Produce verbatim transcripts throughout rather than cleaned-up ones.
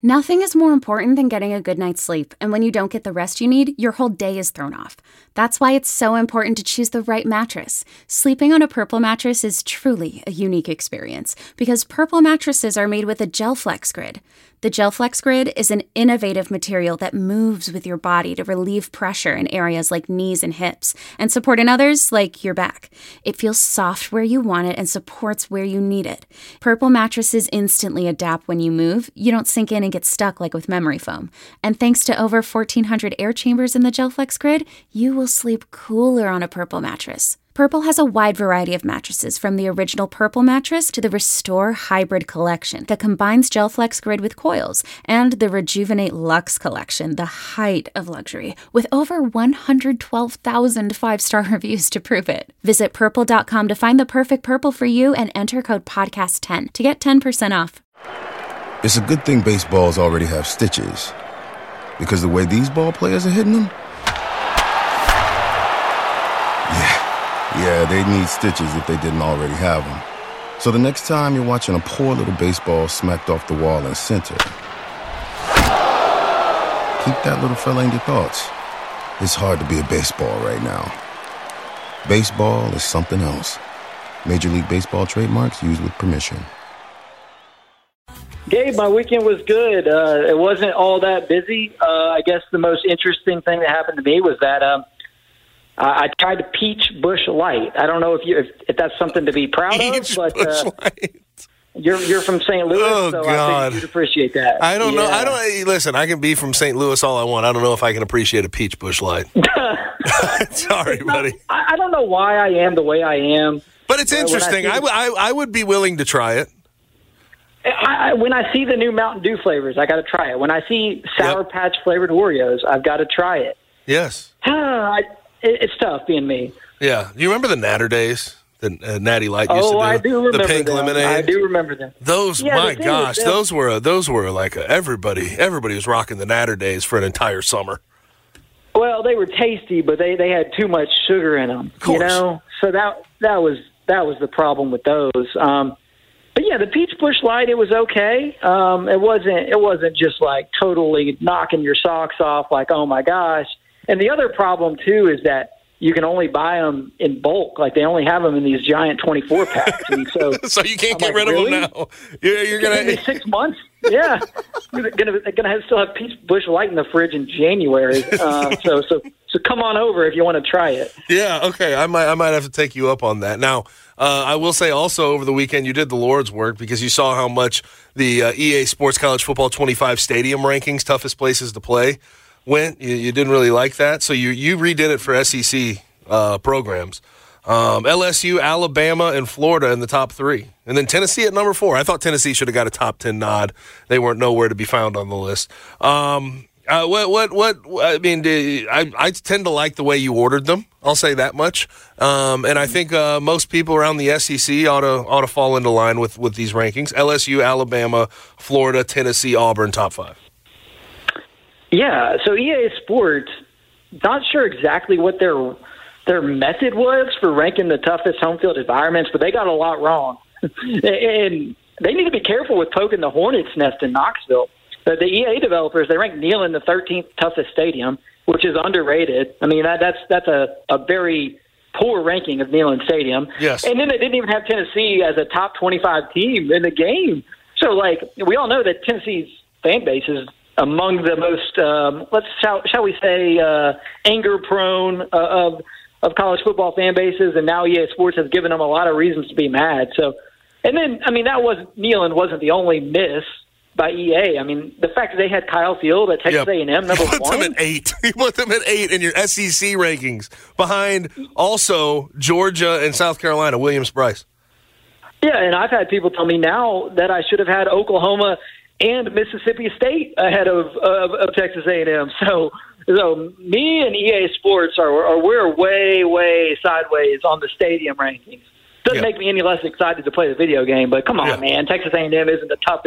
Nothing is more important than getting a good night's sleep, and when you don't get the rest you need, your whole day is thrown off. That's why it's so important to choose the right mattress. Sleeping on a Purple mattress is truly a unique experience, because Purple mattresses are made with a GelFlex Grid. The GelFlex Grid is an innovative material that moves with your body to relieve pressure in areas like knees and hips, and support in others like your back. It feels soft where you want it and supports where you need it. Purple mattresses instantly adapt when you move. You don't sink in and get stuck like with memory foam. And thanks to over fourteen hundred air chambers in the GelFlex Grid, you will sleep cooler on a Purple mattress. Purple has a wide variety of mattresses, from the original Purple mattress to the Restore Hybrid collection that combines GelFlex Grid with coils, and the Rejuvenate Luxe collection, the height of luxury, with over one hundred twelve thousand five-star reviews to prove it. Visit purple dot com to find the perfect Purple for you and enter code podcast ten to get ten percent off. It's a good thing baseballs already have stitches, because the way these ball players are hitting them, yeah. Yeah, they need stitches if they didn't already have them. So the next time you're watching a poor little baseball smacked off the wall in center, keep that little fella in your thoughts. It's hard to be a baseball right now. Baseball is something else. Major League Baseball trademarks used with permission. Gabe, my weekend was good. Uh, it wasn't all that busy. Uh, I guess the most interesting thing that happened to me was that um, I tried to peach Busch Light. I don't know if you if, if that's something to be proud peach of, but Busch uh, Light. you're you're from Saint Louis, oh, so God. I think you'd appreciate that. I don't yeah. know. I don't listen. I can be from Saint Louis all I want. I don't know if I can appreciate a peach Busch Light. Sorry, not, buddy. I, I don't know why I am the way I am, but it's interesting. I, I, I, I would be willing to try it. I, I, when I see the new Mountain Dew flavors, I got to try it. When I see Sour yep. Patch flavored Oreos, I've got to try it. Yes. I, it, it's tough being me. Yeah. Do you remember the Natter days? The uh, Natty Light used oh, to do. I do remember the pink them. lemonade. I do remember them. Those, yeah, my gosh, is, those were those were like a, everybody. Everybody was rocking the Natter days for an entire summer. Well, they were tasty, but they, they had too much sugar in them. Of course. You know, so that that was that was the problem with those. Um, but yeah, the Peach Busch Light, it was okay. Um, it wasn't it wasn't just like totally knocking your socks off, like oh my gosh. And the other problem too is that you can only buy them in bulk. Like they only have them in these giant twenty-four packs, and so so you can't I'm get like, rid really? of them now. You're, you're gonna six months. Yeah, you're gonna gonna have, still have Peach Busch Light in the fridge in January. Uh, so so so come on over if you want to try it. Yeah, okay. I might I might have to take you up on that. Now, uh, I will say also over the weekend you did the Lord's work because you saw how much the uh, E A Sports College Football twenty-five stadium rankings, toughest places to play, went. You, you didn't really like that, so you you redid it for S E C uh, programs. Um, L S U, Alabama, and Florida in the top three. And then Tennessee at number four. I thought Tennessee should have got a top ten nod. They weren't nowhere to be found on the list. Um, uh, what, what, what, I mean, do, I, I tend to like the way you ordered them. I'll say that much. Um, and I think uh, most people around the S E C ought to, ought to fall into line with, with these rankings. L S U, Alabama, Florida, Tennessee, Auburn, top five. Yeah, so E A Sports, not sure exactly what their their method was for ranking the toughest home field environments, but they got a lot wrong. And they need to be careful with poking the hornet's nest in Knoxville. The, the E A developers, they ranked Neyland the thirteenth toughest stadium, which is underrated. I mean, that, that's that's a, a very poor ranking of Neyland Stadium. Yes. And then they didn't even have Tennessee as a top twenty-five team in the game. So, like, we all know that Tennessee's fan base is among the most, um, let's shall, shall we say, uh, anger-prone uh, of of college football fan bases, and now E A Sports has given them a lot of reasons to be mad. So, and then, I mean, that was Neyland wasn't the only miss by E A. I mean, the fact that they had Kyle Field at Texas yep. A and M, number you put one. them at eight. You put them at eight in your S E C rankings, behind also Georgia and South Carolina, Williams-Brice. Yeah, and I've had people tell me now that I should have had Oklahoma and Mississippi State ahead of, of, of Texas A and M. So, so me and E A Sports are, are we're way, way sideways on the stadium rankings. Doesn't yeah. make me any less excited to play the video game, but come on, yeah. man. Texas A and M isn't the toughest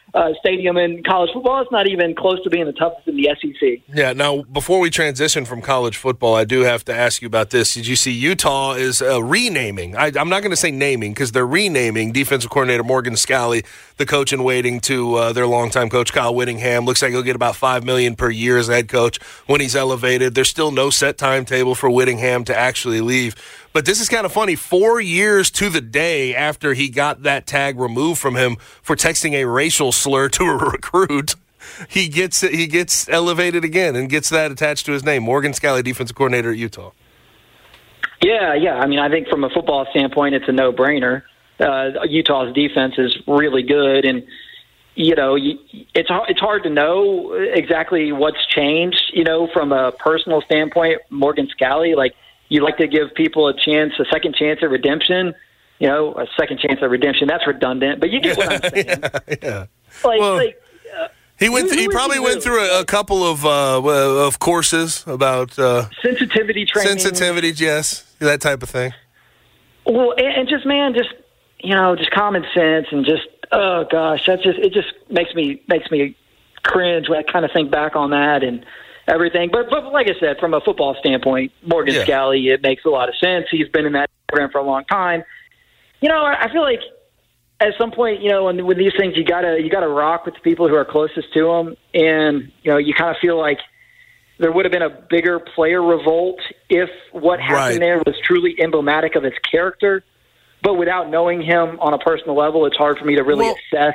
uh, stadium in college football. It's not even close to being the toughest in the S E C. Yeah, now, before we transition from college football, I do have to ask you about this. Did you see Utah is uh, renaming? I, I'm not going to say naming because they're renaming defensive coordinator Morgan Scalley, the coach in waiting, to uh, their longtime coach Kyle Whittingham. Looks like he'll get about five million dollars per year as head coach when he's elevated. There's still no set timetable for Whittingham to actually leave. But this is kind of funny. Four years to the day after he got that tag removed from him for texting a racial slur to a recruit, he gets he gets elevated again and gets that attached to his name. Morgan Scalley, defensive coordinator at Utah. Yeah, yeah. I mean, I think from a football standpoint, it's a no-brainer. Uh, Utah's defense is really good, and you know, it's it's hard to know exactly what's changed. You know, from a personal standpoint, Morgan Scalley, like. You like to give people a chance, a second chance at redemption. You know, a second chance at redemption. That's redundant, but you get what I'm saying. yeah, yeah. Like, well, like uh, he went. Who, Th- he who probably he went really? through a, a couple of uh, of courses about uh, sensitivity training, sensitivities. Yes, that type of thing. Well, and, and just man, just you know, just common sense, and just oh gosh, that's just it. Just makes me makes me cringe when I kind of think back on that and. Everything, but but like I said, from a football standpoint, Morgan yeah. Scalley, it makes a lot of sense. He's been in that program for a long time. You know, I feel like at some point, you know, when, with these things, you gotta you gotta rock with the people who are closest to him, and you know, you kind of feel like there would have been a bigger player revolt if what happened right. there was truly emblematic of his character. But without knowing him on a personal level, it's hard for me to really well, assess.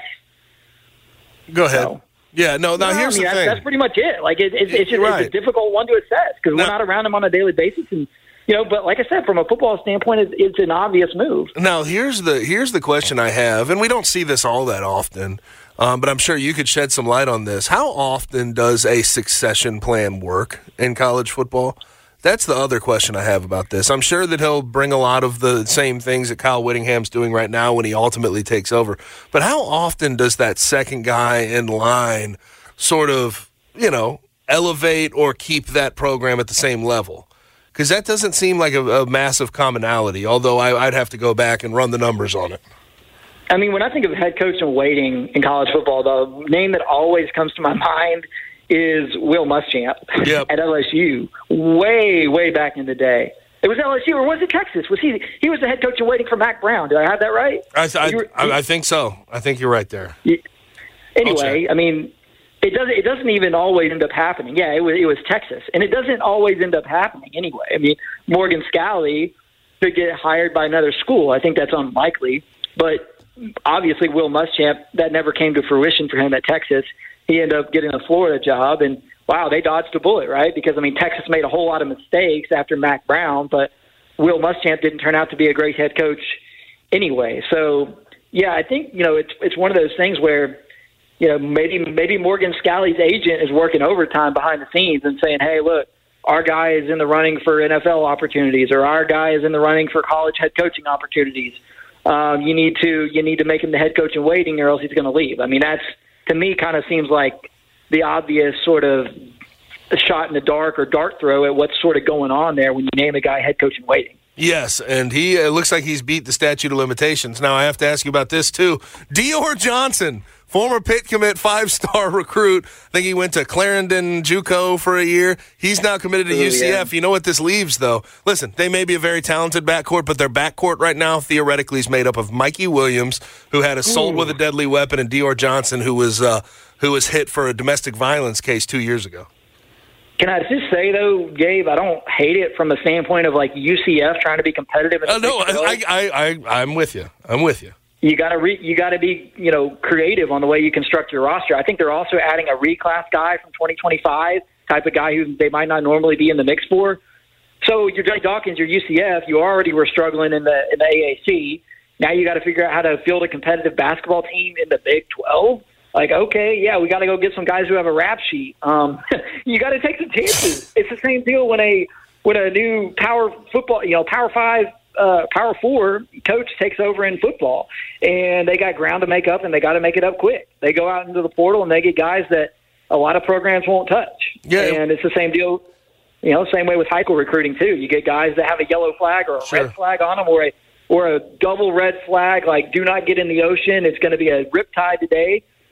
Go ahead. So. Yeah, no, now no, here's I mean, the that's, thing. That's pretty much it. Like, it, it, it's, just, right. it's a difficult one to assess because we're now, not around him on a daily basis. And, you know, but like I said, from a football standpoint, it's, it's an obvious move. Now, here's the here's the question I have, and we don't see this all that often, um, but I'm sure you could shed some light on this. How often does a succession plan work in college football? That's the other question I have about this. I'm sure that he'll bring a lot of the same things that Kyle Whittingham's doing right now when he ultimately takes over. But how often does that second guy in line sort of, you know, elevate or keep that program at the same level? Because that doesn't seem like a, a massive commonality, although I, I'd have to go back and run the numbers on it. I mean, when I think of head coach in waiting in college football, the name that always comes to my mind is Will Muschamp yep. at L S U way, way back in the day. It was L S U, or was it Texas? Was he? He was the head coach in waiting for Mac Brown. Did I have that right? I, I, I, I think so. I think you're right there. Anyway, I mean, it doesn't. It doesn't even always end up happening. Yeah, it was. It was Texas, and it doesn't always end up happening anyway. I mean, Morgan Scalley could get hired by another school. I think that's unlikely, but obviously, Will Muschamp, that never came to fruition for him at Texas. He ended up getting a Florida job, and wow, they dodged a bullet, right? Because, I mean, Texas made a whole lot of mistakes after Mac Brown, but Will Muschamp didn't turn out to be a great head coach anyway. So, yeah, I think, you know, it's it's one of those things where, you know, maybe maybe Morgan Scalley's agent is working overtime behind the scenes and saying, hey, look, our guy is in the running for N F L opportunities, or our guy is in the running for college head coaching opportunities. Um, you need to you need to make him the head coach in waiting, or else he's going to leave. I mean, that's, to me, kind of seems like the obvious sort of shot in the dark or dart throw at what's sort of going on there when you name a guy head coach in waiting. Yes, and he uh, looks like he's beat the statute of limitations. Now, I have to ask you about this, too. Dior Johnson, former Pitt commit, five-star recruit. I think he went to Clarendon JUCO for a year. He's now committed to Ooh, U C F. Yeah. You know what this leaves, though? Listen, they may be a very talented backcourt, but their backcourt right now theoretically is made up of Mikey Williams, who had assault Ooh. with a deadly weapon, and Dior Johnson, who was uh, who was hit for a domestic violence case two years ago. Can I just say, though, Gabe, I don't hate it from the standpoint of, like, U C F trying to be competitive. In the uh, no, I, I, I, I'm with you. I'm with you. You got to re- you got to be, you know, creative on the way you construct your roster. I think they're also adding a reclass guy from twenty twenty-five, type of guy who they might not normally be in the mix for. So you're Jay Dawkins, your U C F, you already were struggling in the in the A A C. Now you got to figure out how to field a competitive basketball team in the Big twelve. Like, okay, yeah, we got to go get some guys who have a rap sheet. Um, you got to take some chances. It's the same deal when a when a new power football, you know, Power Five, uh, Power Four coach takes over in football, and they got ground to make up, and they got to make it up quick. They go out into the portal and they get guys that a lot of programs won't touch. Yeah, and it's the same deal. You know, same way with high school recruiting too. You get guys that have a yellow flag or a sure. red flag on them, or a or a double red flag, like do not get in the ocean. It's going to be a riptide today.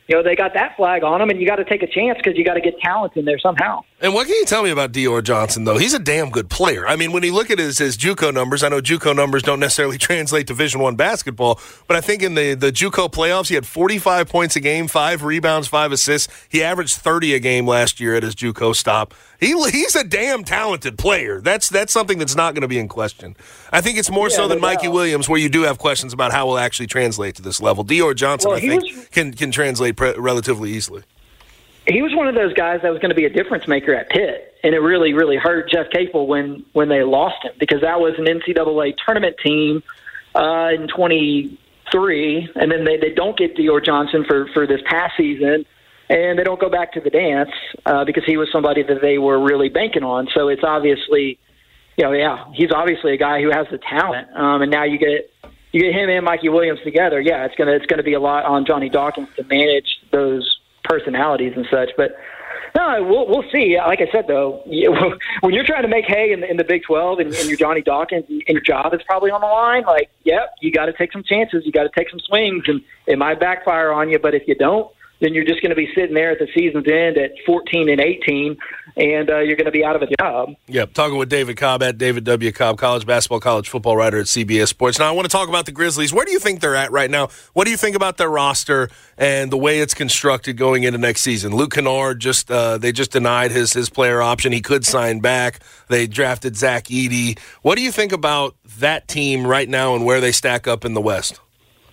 you know, they got that flag on them, and you got to take a chance because you got to get talent in there somehow. And what can you tell me about Dior Johnson, though? He's a damn good player. I mean, when you look at his, his JUCO numbers, I know JUCO numbers don't necessarily translate to Division One basketball, but I think in the, the JUCO playoffs, he had forty-five points a game, five rebounds, five assists. He averaged thirty a game last year at his JUCO stop. He He's a damn talented player. That's that's something that's not going to be in question. I think it's more yeah, so than no Mikey doubt. Williams, where you do have questions about how it will actually translate to this level. Dior Johnson, well, I think, was, can, can translate pre- relatively easily. He was one of those guys that was going to be a difference maker at Pitt, and it really, really hurt Jeff Capel when, when they lost him, because that was an N C double A tournament team uh, in twenty-three, and then they, they don't get Dior Johnson for, for this past season, and they don't go back to the dance uh, because he was somebody that they were really banking on. So it's obviously, you know, yeah, he's obviously a guy who has the talent, um, and now you get you get him and Mikey Williams together. Yeah, it's gonna it's gonna be a lot on Johnny Dawkins to manage those personalities and such, but no, we'll we'll see. Like I said, though, you, when you're trying to make hay in the, in the Big twelve and, and you're Johnny Dawkins and your job is probably on the line, like, yep, you got to take some chances, you got to take some swings, and it might backfire on you. But if you don't, then you're just going to be sitting there at the season's end at fourteen and eighteen, and uh, you're going to be out of a job. Yep, talking with David Cobb at David W. Cobb, college basketball, college football writer at C B S Sports. Now, I want to talk about the Grizzlies. Where do you think they're at right now? What do you think about their roster and the way it's constructed going into next season? Luke Kennard, just uh, they just denied his, his player option. He could sign back. They drafted Zach Edey. What do you think about that team right now and where they stack up in the West?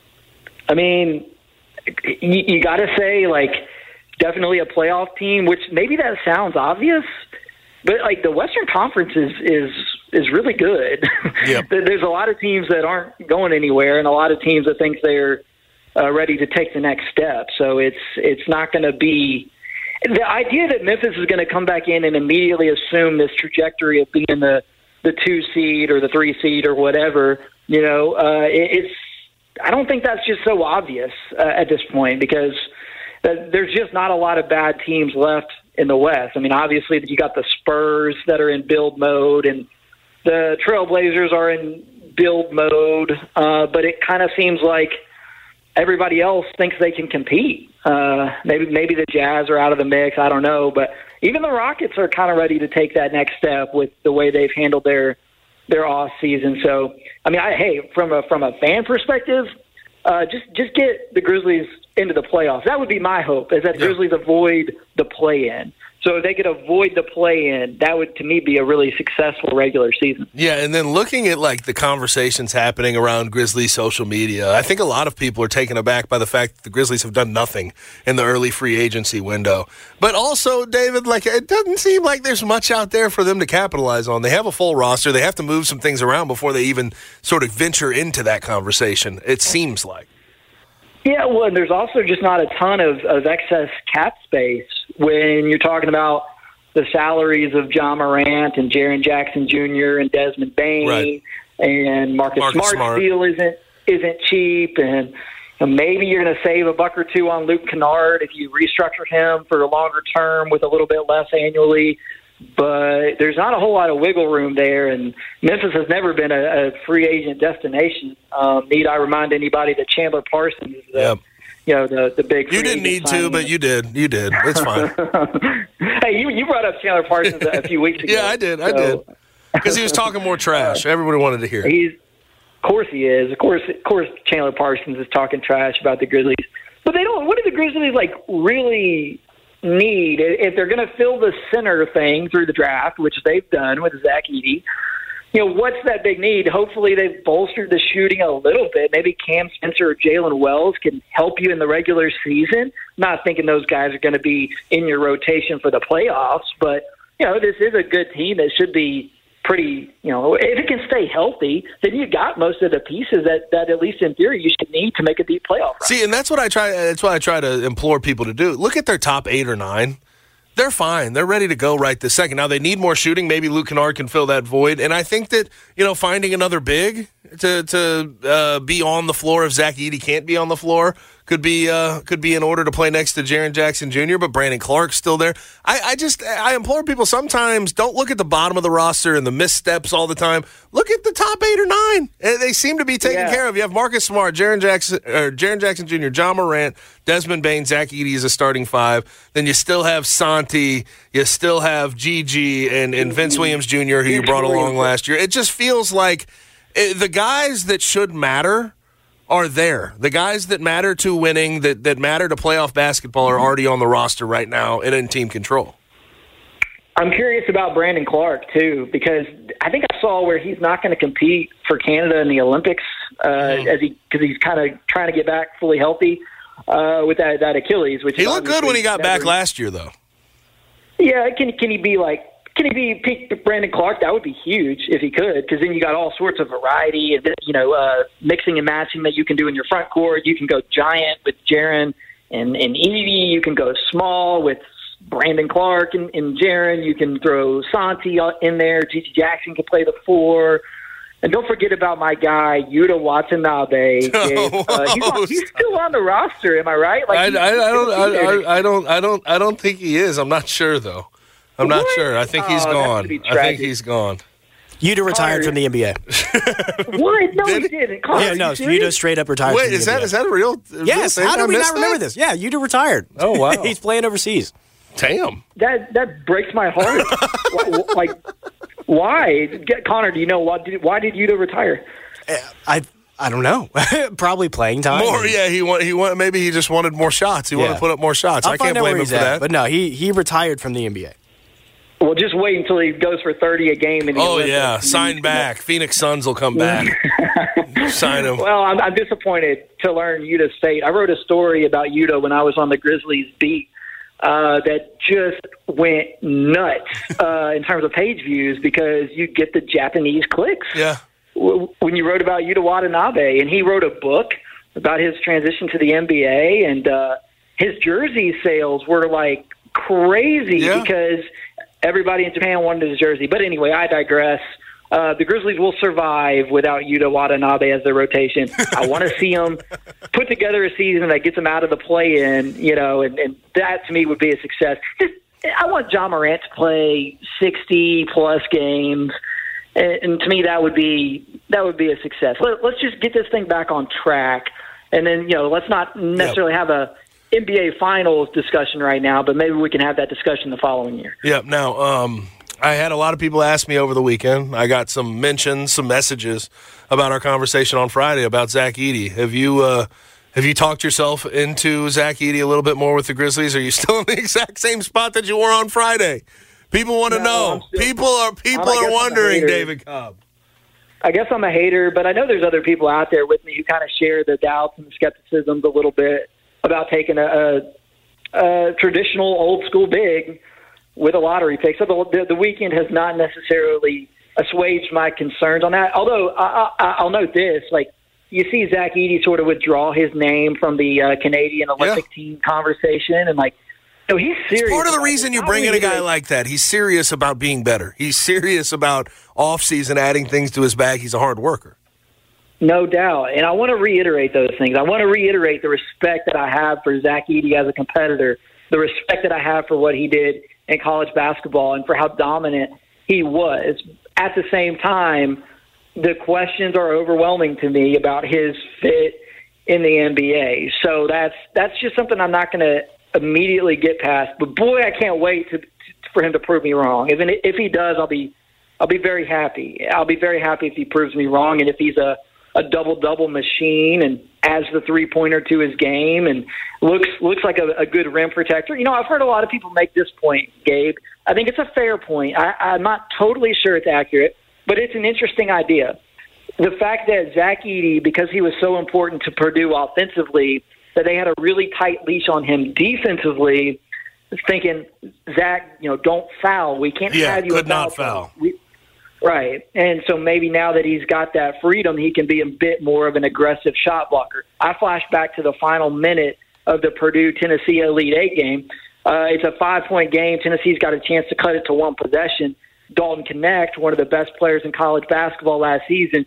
I mean, you, you got to say, like, definitely a playoff team, which maybe that sounds obvious, but, like, the Western Conference is is, is really good. Yep. There's a lot of teams that aren't going anywhere and a lot of teams that think they're uh, ready to take the next step. So it's it's not going to be – the idea that Memphis is going to come back in and immediately assume this trajectory of being the, the two seed or the three seed or whatever, you know, uh, it, it's – I don't think that's just so obvious uh, at this point, because uh, there's just not a lot of bad teams left in the West. I mean, obviously you got the Spurs that are in build mode, and the Trailblazers are in build mode, uh, but it kind of seems like everybody else thinks they can compete. Uh, maybe maybe the Jazz are out of the mix. I don't know, but even the Rockets are kind of ready to take that next step with the way they've handled their their off season. So, I mean, I, hey, from a from a fan perspective, uh, just just get the Grizzlies into the playoffs. That would be my hope, is that the yeah. Grizzlies avoid the play-in. So if they could avoid the play-in, that would, to me, be a really successful regular season. Yeah, and then looking at, like, the conversations happening around Grizzlies social media, I think a lot of people are taken aback by the fact that the Grizzlies have done nothing in the early free agency window. But also, David, like, it doesn't seem like there's much out there for them to capitalize on. They have a full roster. They have to move some things around before they even sort of venture into that conversation, it seems like. Yeah, well, and there's also just not a ton of, of excess cap space when you're talking about the salaries of John Morant and Jaren Jackson Junior and Desmond Bain, right. and Marcus, Marcus Smart's Smart. deal isn't isn't cheap, and you know, maybe you're going to save a buck or two on Luke Kennard if you restructure him for a longer term with a little bit less annually. But there's not a whole lot of wiggle room there, and Memphis has never been a, a free agent destination. Um, need I remind anybody that Chandler Parsons is the, yep. you know, the, the big free You didn't need signing. to, but you did. You did. It's fine. Hey, you, you brought up Chandler Parsons a few weeks ago. Yeah, I did. I so. did. Because he was talking more trash. Everybody wanted to hear it. He's, of course he is. Of course, of course Chandler Parsons is talking trash about the Grizzlies. But they don't – what do the Grizzlies, like, really – need, if they're going to fill the center thing through the draft, which they've done with Zach Edey, you know, what's that big need? Hopefully they've bolstered the shooting a little bit. Maybe Cam Spencer or Jalen Wells can help you in the regular season. Not thinking those guys are going to be in your rotation for the playoffs, but, you know, this is a good team that should be pretty, you know, if it can stay healthy, then you got most of the pieces that, that at least in theory you should need to make a deep playoff run. See, and that's what I try. That's what I try to implore people to do. Look at their top eight or nine. They're fine. They're ready to go right this second. Now they need more shooting. Maybe Luke Kennard can fill that void. And I think that, you know, finding another big to to uh, be on the floor if Zach Edey can't be on the floor could be uh, could be in order to play next to Jaren Jackson Junior, but Brandon Clark's still there. I, I just I implore people sometimes don't look at the bottom of the roster and the missteps all the time. Look at the top eight or nine. They seem to be taken Yeah. care of. You have Marcus Smart, Jaren Jackson, or Jaren Jackson Junior, John Morant, Desmond Bain, Zach Edey is a starting five. Then you still have Santi. You still have Gigi and, and Vince Williams Junior, who you brought along last year. It just feels like it, the guys that should matter are there. The guys that matter to winning, that, that matter to playoff basketball are already on the roster right now and in team control. I'm curious about Brandon Clark, too, because I think I saw where he's not going to compete for Canada in the Olympics uh, mm. as he because he's kind of trying to get back fully healthy uh, with that, that Achilles. Which he looked good when he got never, back last year, though. Yeah, can can he be like can he be peak Brandon Clark? That would be huge if he could, because then you got all sorts of variety and you know uh, mixing and matching that you can do in your front court. You can go giant with Jaren and and Edey. You can go small with Brandon Clark and, and Jaren. You can throw Santi in there. Gigi Jackson can play the four. And don't forget about my guy, Yuta Watanabe. Oh, uh, he's, on, he's still on the roster, am I right? Like, I, he's, I, I, he's don't, I, I, I don't, I don't, I don't think he is. I'm not sure though. I'm not What? sure. I think he's Oh, that gone. would be I think he's gone. Yuta retired from the N B A. What? No, Did he he? didn't. Connor, Yeah, no, are you serious? Yuta straight up retired Wait, from the is that N B A. is that a real? Yes, real how thing? I did we missed not remember that? this? Yeah, Yuta retired. Oh, wow. He's playing overseas. Damn. That that breaks my heart. Wh- like, why? Get, Connor, do you know why did why did Yuta retire? I I don't know. Probably playing time. More, yeah. He want, he want, maybe he just wanted more shots. He wanted Yeah. to put up more shots. I'll I find can't out blame where him he's for at, that. But no, he he retired from the N B A. Well, just wait until he goes for thirty a game. In the Oh Olympics. yeah, sign back. Phoenix Suns will come back. Sign him. Well, I'm, I'm disappointed to learn Yuta's fate. I wrote a story about Yuta when I was on the Grizzlies beat uh, that just went nuts uh, in terms of page views because you get the Japanese clicks. Yeah. When you wrote about Yuta Watanabe, and he wrote a book about his transition to the N B A, and uh, his jersey sales were like crazy Yeah. because everybody in Japan wanted his jersey. But anyway, I digress. Uh, the Grizzlies will survive without Yuta Watanabe as their rotation. I want to see them put together a season that gets them out of the play-in, you know, and, and that to me would be a success. Just, I want John Morant to play sixty-plus games. And, and to me, that would be that would be a success. Let, let's just get this thing back on track, and then you know, let's not necessarily have a N B A Finals discussion right now, but maybe we can have that discussion the following year. Yep. Now, um, I had a lot of people ask me over the weekend. I got some mentions, some messages about our conversation on Friday about Zach Edey. Have you uh, have you talked yourself into Zach Edey a little bit more with the Grizzlies? Are you still in the exact same spot that you were on Friday? People want to No, know. I'm still- people are people I guess are I'm a wondering, hater. David Cobb. I guess I'm a hater, but I know there's other people out there with me who kind of share the doubts and skepticisms a little bit about taking a, a, a traditional old school big with a lottery pick. So the, the, the weekend has not necessarily assuaged my concerns on that. Although I, I, I'll note this, like you see Zach Edey sort of withdraw his name from the uh, Canadian Olympic Yeah. team conversation, and like, no, he's serious. It's part of the about reason it. you Not bring in only a guy is- like that. He's serious about being better. He's serious about off-season adding things to his bag. He's a hard worker. No doubt. And I want to reiterate those things. I want to reiterate the respect that I have for Zach Edey as a competitor, the respect that I have for what he did in college basketball and for how dominant he was. At the same time, the questions are overwhelming to me about his fit in the N B A. So that's that's just something I'm not going to immediately get past. But boy, I can't wait to, for him to prove me wrong. If if he does, I'll be I'll be very happy. I'll be very happy if he proves me wrong, and if he's a a double-double machine and adds the three-pointer to his game and looks looks like a, a good rim protector. You know, I've heard a lot of people make this point, Gabe. I think it's a fair point. I, I'm not totally sure it's accurate, but it's an interesting idea. The fact that Zach Edey, because he was so important to Purdue offensively, that they had a really tight leash on him defensively, thinking, Zach, you know, don't foul. We can't Yeah, have you could a not foul. foul. We, Right. And so maybe now that he's got that freedom, he can be a bit more of an aggressive shot blocker. I flash back to the final minute of the Purdue-Tennessee Elite Eight game. Uh, it's a five-point game. Tennessee's got a chance to cut it to one possession. Dalton Knecht, one of the best players in college basketball last season,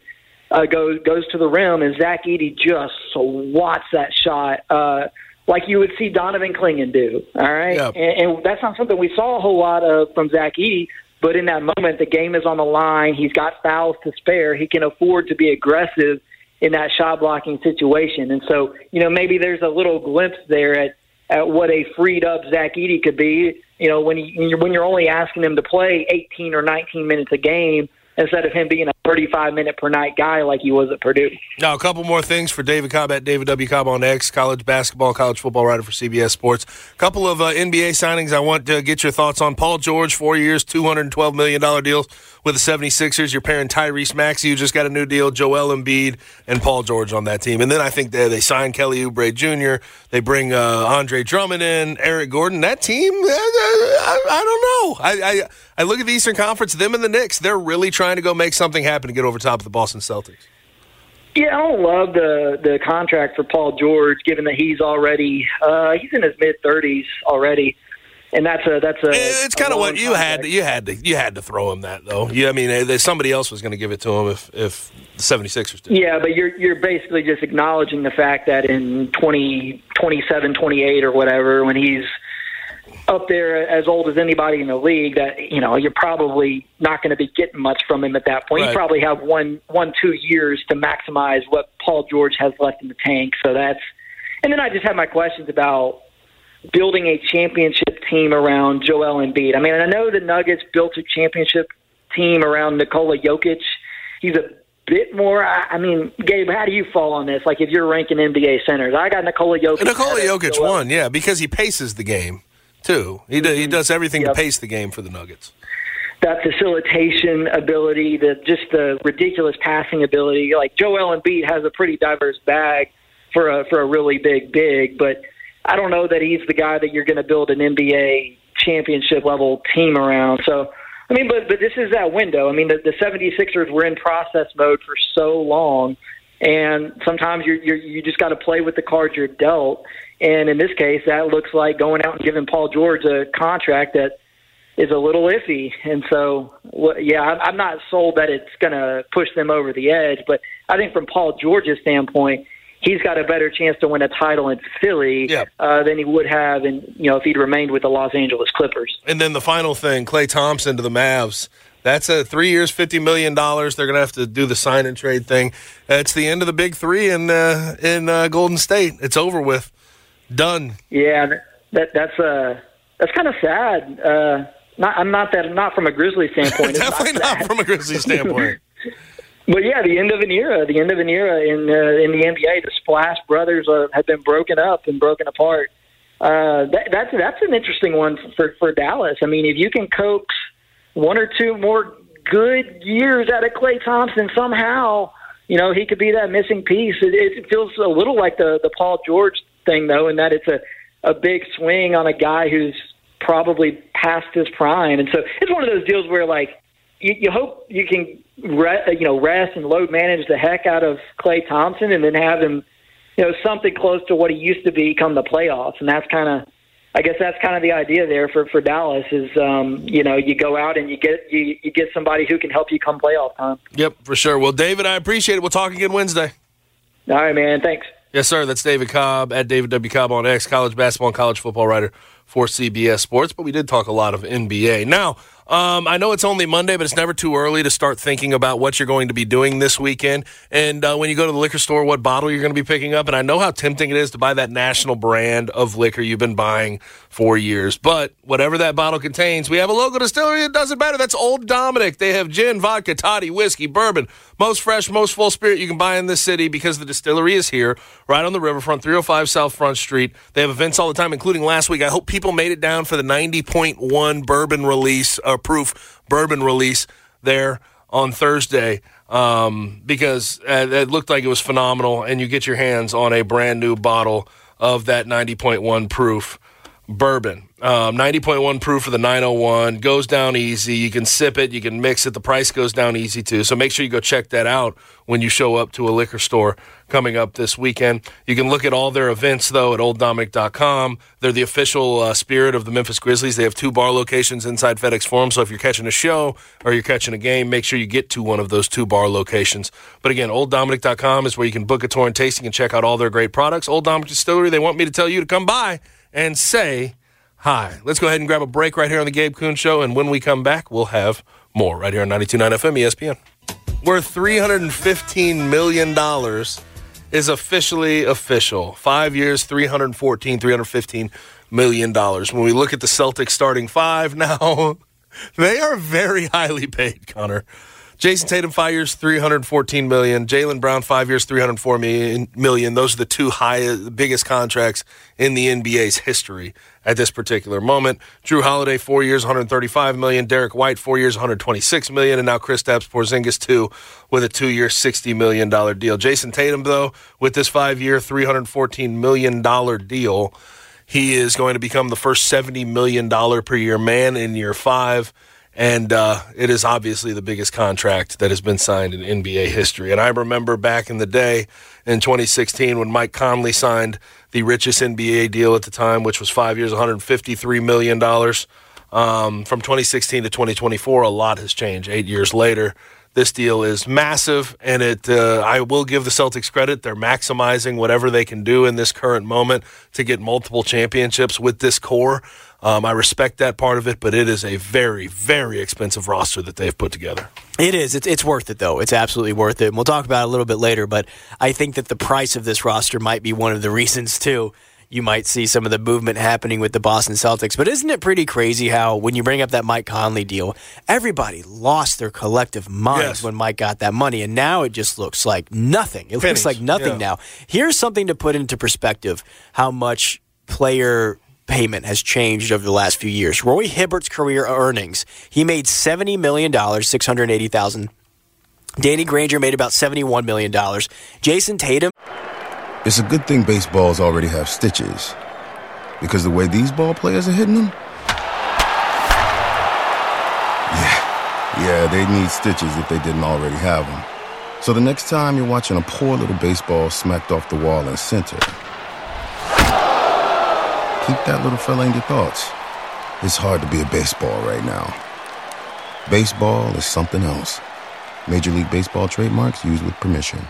uh, goes goes to the rim, and Zach Edey just swats that shot uh, like you would see Donovan Clingan do. All right, yep. and, and that's not something we saw a whole lot of from Zach Edey. But in that moment, the game is on the line. He's got fouls to spare. He can afford to be aggressive in that shot blocking situation. And so, you know, maybe there's a little glimpse there at, at what a freed up Zach Edey could be, you know, when, he, when you're only asking him to play eighteen or nineteen minutes a game instead of him being a thirty-five minute per night guy like he was at Purdue. Now, a couple more things for David Cobb at David W. Cobb on X, college basketball, college football writer for C B S Sports. A couple of uh, N B A signings I want to get your thoughts on. Paul George, four years, two hundred twelve million dollars deals with the seventy-sixers. You're pairing Tyrese Maxey, who just got a new deal, Joel Embiid, and Paul George on that team. And then I think they, they signed Kelly Oubre Junior They bring uh, Andre Drummond in, Eric Gordon. That team, uh, I, I don't know. I, I I look at the Eastern Conference, them and the Knicks, they're really trying to go make something happen to get over top of the Boston Celtics. Yeah, I don't love the the contract for Paul George, given that he's already uh, he's in his mid thirties already, and that's a that's a. It's kind of what you contract. had to, you had to you had to throw him that though. Yeah, I mean, somebody else was going to give it to him if if the seventy-sixers did. Yeah, but you're you're basically just acknowledging the fact that in twenty, twenty-seven, twenty-eight or whatever, when he's up there as old as anybody in the league, that, you know, you're probably not going to be getting much from him at that point. Right. You probably have one, one, two years to maximize what Paul George has left in the tank. So that's, and then I just have my questions about building a championship team around Joel Embiid. I mean, I know the Nuggets built a championship team around Nikola Jokic. He's a bit more, I, I mean, Gabe, how do you fall on this? Like, if you're ranking N B A centers, I got Nikola Jokic. Nikola Jokic won, yeah, because he paces the game. Too. He, do, he does everything yep. to pace the game for the Nuggets. That facilitation ability, the just the ridiculous passing ability. Like, Joel Embiid has a pretty diverse bag for a for a really big big, but I don't know that he's the guy that you're going to build an N B A championship level team around. So, I mean, but but this is that window. I mean, the, the seventy-sixers were in process mode for so long, and sometimes you you you just got to play with the cards you're dealt. And in this case, that looks like going out and giving Paul George a contract that is a little iffy. And so, yeah, I'm not sold that it's going to push them over the edge. But I think from Paul George's standpoint, he's got a better chance to win a title in Philly yep. uh, than he would have, in, you know, if he'd remained with the Los Angeles Clippers. And then the final thing, Klay Thompson to the Mavs. That's a three years, fifty million dollars. They're going to have to do the sign and trade thing. It's the end of the big three in uh, in uh, Golden State. It's over with. Done. Yeah, that that's uh that's kind of sad. Uh, not I'm not that not from a Grizzlies standpoint. Definitely not, not from a Grizzlies standpoint. But yeah, the end of an era. The end of an era in uh, in the N B A. The Splash Brothers uh, have been broken up and broken apart. Uh, that, that's that's an interesting one for for Dallas. I mean, if you can coax one or two more good years out of Klay Thompson somehow, you know, he could be that missing piece. It, it feels a little like the the Paul George thing, though, in that it's a, a big swing on a guy who's probably past his prime. And so it's one of those deals where, like, you, you hope you can re- you know, rest and load manage the heck out of Klay Thompson and then have him, you know, something close to what he used to be come the playoffs. And that's kind of, I guess that's kind of the idea there for, for Dallas is, um, you know, you go out and you get you, you get somebody who can help you come playoff time. Yep, for sure. Well, David, I appreciate it. We'll talk again Wednesday. All right, man. Thanks. Yes, sir. That's David Cobb at David W. Cobb on X, college basketball and college football writer for C B S Sports. But we did talk a lot of N B A. Now, um, I know it's only Monday, but it's never too early to start thinking about what you're going to be doing this weekend. And uh, when you go to the liquor store, what bottle you're going to be picking up. And I know how tempting it is to buy that national brand of liquor you've been buying for years. But whatever that bottle contains, we have a local distillery. It doesn't matter. That's Old Dominick. They have gin, vodka, toddy, whiskey, bourbon. Most fresh, most full spirit you can buy in this city because the distillery is here, right on the riverfront, three oh five South Front Street. They have events all the time, including last week. I hope people made it down for the ninety point one bourbon release, or proof bourbon release there on Thursday um, because uh, it looked like it was phenomenal, and you get your hands on a brand new bottle of that ninety point one proof bourbon. Um, ninety point one proof for the nine oh one. Goes down easy. You can sip it. You can mix it. The price goes down easy, too. So make sure you go check that out when you show up to a liquor store coming up this weekend. You can look at all their events, though, at old dominick dot com. They're the official uh, spirit of the Memphis Grizzlies. They have two bar locations inside FedEx Forum. So if you're catching a show or you're catching a game, make sure you get to one of those two bar locations. But again, old dominick dot com is where you can book a tour and tasting and check out all their great products. Old Dominick Distillery, they want me to tell you to come by and say hi. Let's go ahead and grab a break right here on the Gabe Kuhn Show, and when we come back, we'll have more right here on ninety-two point nine F M E S P N. Worth three hundred fifteen million dollars is officially official. Five years, three hundred fourteen, three hundred fifteen million dollars. When we look at the Celtics starting five now, they are very highly paid, Connor. Jason Tatum, five years, three hundred fourteen million dollars. Jaylen Brown, five years, three hundred four million dollars. Those are the two highest, the biggest contracts in the N B A's history at this particular moment. Drew Holiday, four years, one hundred thirty-five million dollars. Derek White, four years, one hundred twenty-six million dollars. And now Kristaps Porzingis, two, with a two-year, sixty million dollars deal. Jason Tatum, though, with this five-year, three hundred fourteen million dollars deal, he is going to become the first seventy million dollars per year man in year five. And uh, it is obviously the biggest contract that has been signed in N B A history. And I remember back in the day in twenty sixteen when Mike Conley signed the richest N B A deal at the time, which was five years, one hundred fifty-three million dollars. Um, from twenty sixteen to twenty twenty-four, a lot has changed. Eight years later, this deal is massive, and it. Uh, I will give the Celtics credit. They're maximizing whatever they can do in this current moment to get multiple championships with this core. Um, I respect that part of it, but it is a very, very expensive roster that they've put together. It is. It's, it's worth it, though. It's absolutely worth it. And we'll talk about it a little bit later, but I think that the price of this roster might be one of the reasons, too. You might see some of the movement happening with the Boston Celtics. But isn't it pretty crazy how when you bring up that Mike Conley deal, everybody lost their collective minds yes. when Mike got that money, and now it just looks like nothing. It Pennies. looks like nothing yeah. now. Here's something to put into perspective how much player payment has changed over the last few years. Roy Hibbert's career earnings, he made seventy million dollars, six hundred eighty thousand dollars. Danny Granger made about seventy-one million dollars. Jason Tatum. It's a good thing baseballs already have stitches, because the way these ball players are hitting them, yeah, yeah, they need stitches if they didn't already have them. So the next time you're watching a poor little baseball smacked off the wall in center, keep that little fella in your thoughts. It's hard to be a baseball right now. Baseball is something else. Major League Baseball trademarks used with permission.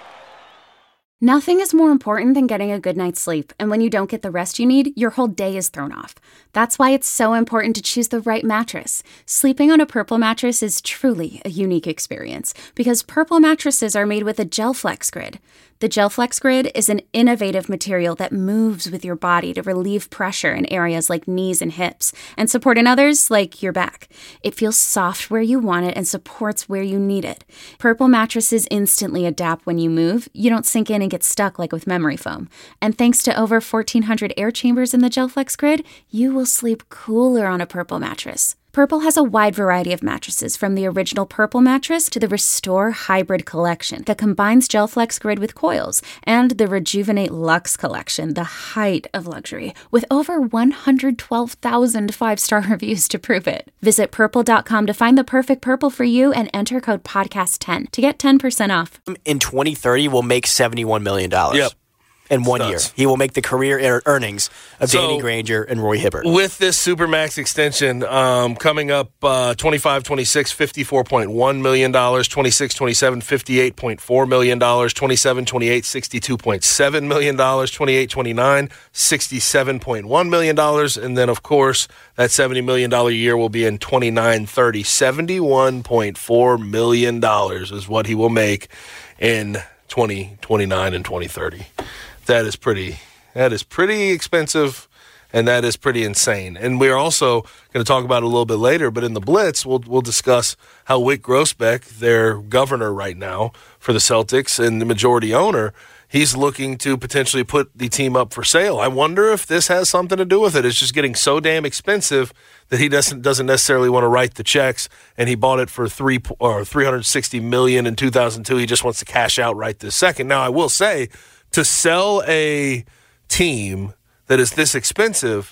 Nothing is more important than getting a good night's sleep, and when you don't get the rest you need, your whole day is thrown off. That's why it's so important to choose the right mattress. Sleeping on a Purple mattress is truly a unique experience, because Purple mattresses are made with a GelFlex Grid. The GelFlex Grid is an innovative material that moves with your body to relieve pressure in areas like knees and hips, and support in others like your back. It feels soft where you want it and supports where you need it. Purple mattresses instantly adapt when you move. You don't sink in and get stuck like with memory foam. And thanks to over fourteen hundred air chambers in the GelFlex Grid, you will sleep cooler on a Purple mattress. Purple has a wide variety of mattresses, from the original Purple mattress to the Restore Hybrid collection that combines GelFlex Grid with coils, and the Rejuvenate Luxe collection, the height of luxury, with over one hundred twelve thousand five-star reviews to prove it. Visit purple dot com to find the perfect Purple for you and enter code podcast ten to get ten percent off. In twenty thirty, will make seventy-one million dollars. Yep. In one Nuts. year. He will make the career er- earnings of So, Danny Granger and Roy Hibbert. With this Supermax extension um, coming up uh, twenty-five twenty-six, fifty-four point one million dollars, twenty-six twenty-seven, fifty-eight point four million dollars, twenty-seven twenty-eight, sixty-two point seven million dollars, twenty-eight twenty-nine, sixty-seven point one million dollars, and then, of course, that seventy million dollars a year will be in twenty-nine thirty. seventy-one point four million dollars is what he will make in twenty twenty-nine and twenty thirty. That is pretty that is pretty expensive, and that is pretty insane. And we're also going to talk about it a little bit later, but in the Blitz, we'll we'll discuss how Wyc Grousbeck, their governor right now for the Celtics and the majority owner, he's looking to potentially put the team up for sale. I wonder if this has something to do with it. It's just getting so damn expensive that he doesn't doesn't necessarily want to write the checks, and he bought it for three or three hundred sixty million dollars in two thousand two. He just wants to cash out right this second. Now, I will say, to sell a team that is this expensive,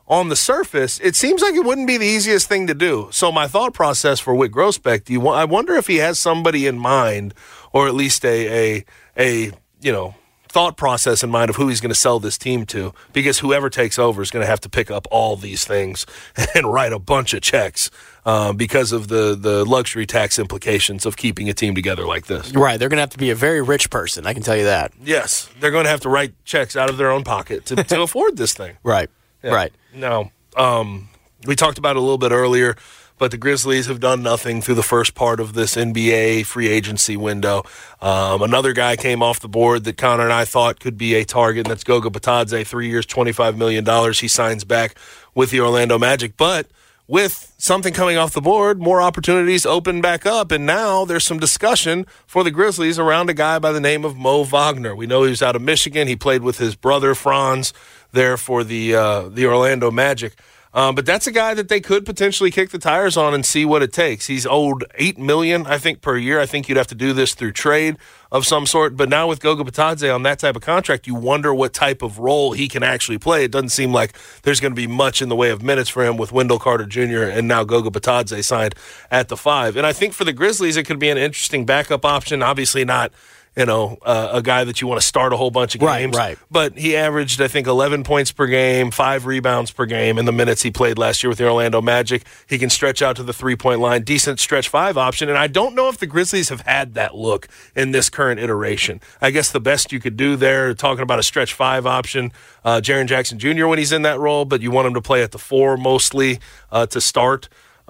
on the surface, it seems like it wouldn't be the easiest thing to do. So my thought process for Whit Grousbeck, do you want, I wonder if he has somebody in mind, or at least a a a you know thought process in mind of who he's going to sell this team to, because whoever takes over is going to have to pick up all these things and write a bunch of checks uh, because of the, the luxury tax implications of keeping a team together like this. Right. They're going to have to be a very rich person, I can tell you that. Yes. They're going to have to write checks out of their own pocket to, to afford this thing. Right. Yeah. Right. Now, um, we talked about it a little bit earlier, but the Grizzlies have done nothing through the first part of this N B A free agency window. Um, another guy came off the board that Connor and I thought could be a target, and that's Goga Bitadze, three years, twenty-five million dollars. He signs back with the Orlando Magic. But with something coming off the board, more opportunities open back up, and now there's some discussion for the Grizzlies around a guy by the name of Mo Wagner. We know he was out of Michigan. He played with his brother, Franz, there for the uh, the Orlando Magic. Um, but that's a guy that they could potentially kick the tires on and see what it takes. He's owed eight million dollars, I think, per year. I think you'd have to do this through trade of some sort. But now with Goga Bitadze on that type of contract, you wonder what type of role he can actually play. It doesn't seem like there's going to be much in the way of minutes for him with Wendell Carter Junior and now Goga Bitadze signed at the five. And I think for the Grizzlies, it could be an interesting backup option. Obviously not, you know, uh, a guy that you want to start a whole bunch of games. Right, right. But he averaged, I think, eleven points per game, five rebounds per game in the minutes he played last year with the Orlando Magic. He can stretch out to the three-point line, decent stretch five option. And I don't know if the Grizzlies have had that look in this current iteration. I guess the best you could do there, talking about a stretch five option, uh, Jaren Jackson Junior when he's in that role, but you want him to play at the four mostly uh, to start.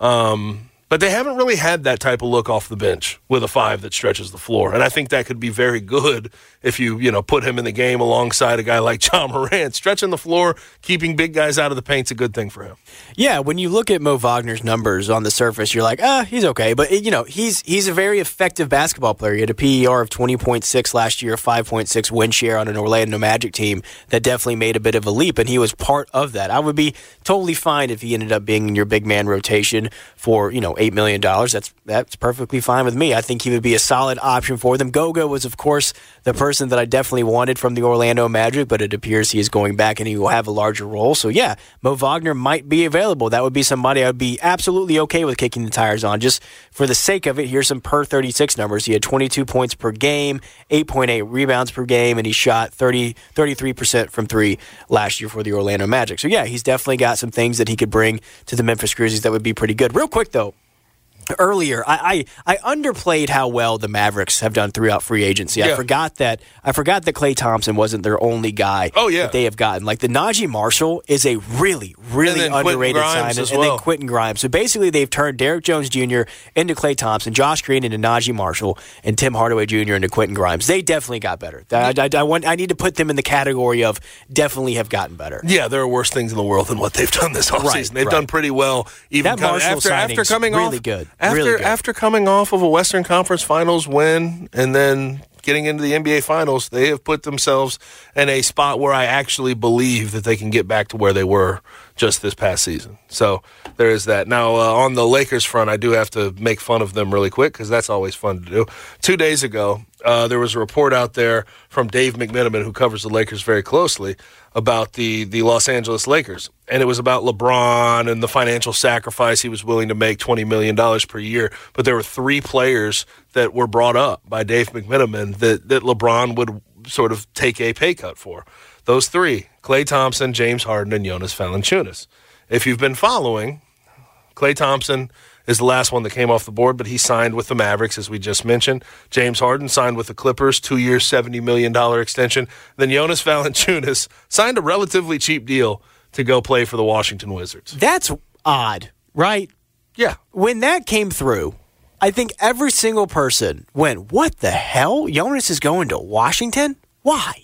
Um But they haven't really had that type of look off the bench with a five that stretches the floor. And I think that could be very good if you, you know, put him in the game alongside a guy like John Morant. Stretching the floor, keeping big guys out of the paint's a good thing for him. Yeah, when you look at Mo Wagner's numbers on the surface, you're like, ah, he's okay. But, you know, he's he's a very effective basketball player. He had a P E R of twenty point six last year, five point six win share on an Orlando Magic team that definitely made a bit of a leap, and he was part of that. I would be totally fine if he ended up being in your big man rotation for, you know, eight million dollars. That's that's perfectly fine with me. I think he would be a solid option for them. Goga was, of course, the person that I definitely wanted from the Orlando Magic, but it appears he is going back and he will have a larger role. So, yeah, Mo Wagner might be available. That would be somebody I would be absolutely okay with kicking the tires on. Just for the sake of it, here's some per thirty-six numbers. He had twenty-two points per game, eight point eight rebounds per game, and he shot thirty, thirty-three percent from three last year for the Orlando Magic. So, yeah, he's definitely got some things that he could bring to the Memphis Grizzlies that would be pretty good. Real quick, though. Earlier, I, I I underplayed how well the Mavericks have done throughout free agency. Yeah. I forgot that I forgot that Klay Thompson wasn't their only guy oh, yeah. that they have gotten. Like the Najee Marshall is a really, really underrated sign, and well. then Quentin Grimes. So basically, they've turned Derrick Jones Junior into Klay Thompson, Josh Green into Najee Marshall, and Tim Hardaway Junior into Quentin Grimes. They definitely got better. I, I, I want I need to put them in the category of definitely have gotten better. Yeah, there are worse things in the world than what they've done this offseason. Right, They've right. done pretty well. Even That com- Marshall after, after signing's coming really off, good. After, Really good. after coming off of a Western Conference Finals win and then getting into the N B A Finals, they have put themselves in a spot where I actually believe that they can get back to where they were just this past season. So there is that. Now, uh, on the Lakers front, I do have to make fun of them really quick because that's always fun to do. Two days ago, uh, there was a report out there from Dave McMenamin, who covers the Lakers very closely, about the, the Los Angeles Lakers. And it was about LeBron and the financial sacrifice he was willing to make, twenty million dollars per year. But there were three players that were brought up by Dave McMenamin that, that LeBron would sort of take a pay cut for. Those three, Klay Thompson, James Harden, and Jonas Valanciunas. If you've been following, Klay Thompson is the last one that came off the board, but he signed with the Mavericks, as we just mentioned. James Harden signed with the Clippers, two-year, seventy million dollars extension. Then Jonas Valanciunas signed a relatively cheap deal to go play for the Washington Wizards. That's odd, right? Yeah. When that came through, I think every single person went, what the hell? Jonas is going to Washington? Why?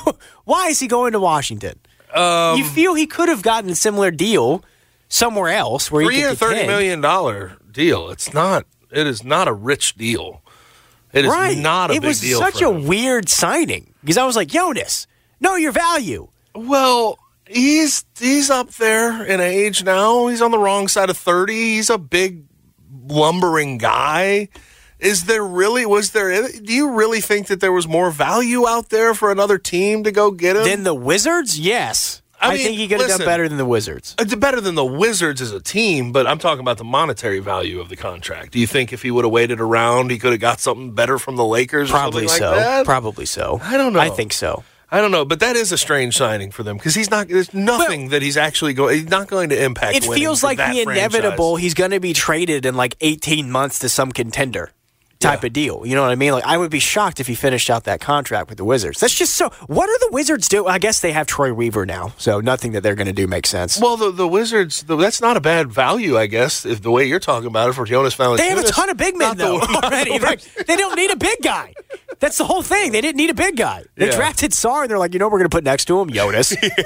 Why is he going to Washington? Um, you feel he could have gotten a similar deal somewhere else where he Three-year, could thirty contend. million dollars deal. It's not. It is not a rich deal. It is Right. not a it big was deal such for a him. weird signing because I was like, Jonas, know your value. Well, he's he's up there in age now. He's on the wrong side of thirty. He's a big, lumbering guy. Is there really, was there, do you really think that there was more value out there for another team to go get him? Then the Wizards, yes. I, I mean, think he could have done listen, better than the Wizards. It's better than the Wizards as a team, but I'm talking about the monetary value of the contract. Do you think if he would have waited around, he could have got something better from the Lakers? Probably or something so. like that? Probably so. I don't know. I think so. I don't know, but that is a strange signing for them because he's not. There's nothing well, that he's actually going. He's not going to impact. It feels like the inevitable. Franchise. He's going to be traded in like eighteen months to some contender type yeah. of deal. You know what I mean? Like I would be shocked if he finished out that contract with the Wizards. That's just so. What are the Wizards do? I guess they have Troy Weaver now, so nothing that they're going to do makes sense. Well, the the Wizards. The, that's not a bad value, I guess, if the way you're talking about it for Jonas Valanciunas. They have a ton of big men though the, already. Like, they don't need a big guy. That's the whole thing. They didn't need a big guy. They yeah. drafted Sarr, and they're like, you know, what we're going to put next to him Jonas. yeah.